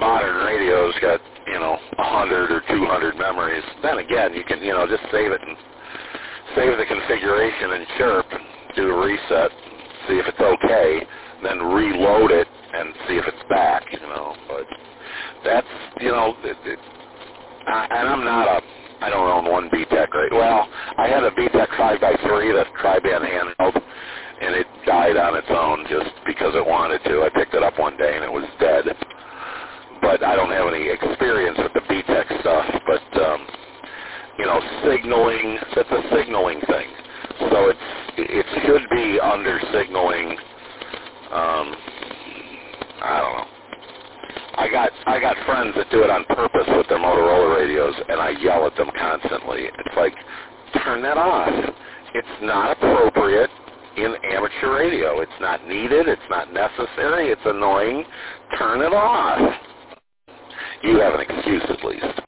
modern radio's got, 100 or 200 memories. Then again, you can, just save it and save the configuration in Chirp, do a reset, see if it's okay, then reload it and see if it's back, But that's, and I don't own one BTEC, right? Well, I had a BTEC 5x3, that tri-band handheld, and it died on its own just because it wanted to. I picked it up one day and it was dead. But I don't have any experience with the BTEC stuff. But, signaling, that's a signaling thing. So it should be under signaling, I don't know. I got friends that do it on purpose with their Motorola radios, and I yell at them constantly. It's like, turn that off. It's not appropriate in amateur radio. It's not needed. It's not necessary. It's annoying. Turn it off. You have an excuse at least.